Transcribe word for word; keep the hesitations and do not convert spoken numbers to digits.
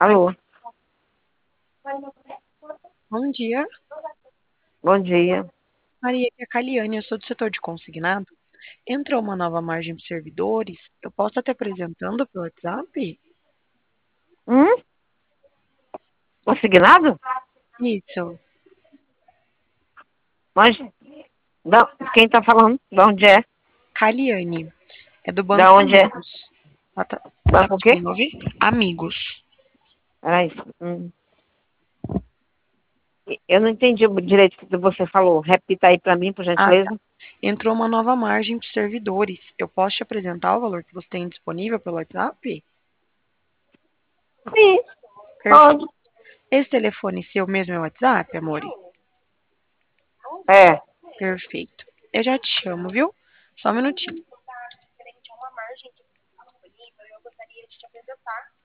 Alô, Bom dia, bom dia. Maria, aqui é a Caliane, eu sou do setor de consignado. Entrou uma nova margem para servidores. Eu posso estar te apresentando pelo WhatsApp? Hum? Consignado? Isso, Mas, da, quem tá falando? Da onde é? Caliane, é do Da Banco onde é? Amigos. Ela tá, tá Banco o quê? conseguindo ouvir? Amigos. Peraí. Hum. Eu não entendi direito o que você falou. Repita aí pra mim, por Ah, tá. gentileza. Entrou uma nova margem para servidores. Eu posso te apresentar o valor que você tem disponível pelo WhatsApp? Sim, pode. Perfeito. Esse telefone seu mesmo é o WhatsApp, amore? É. Perfeito. Eu já te chamo, viu? Só um minutinho.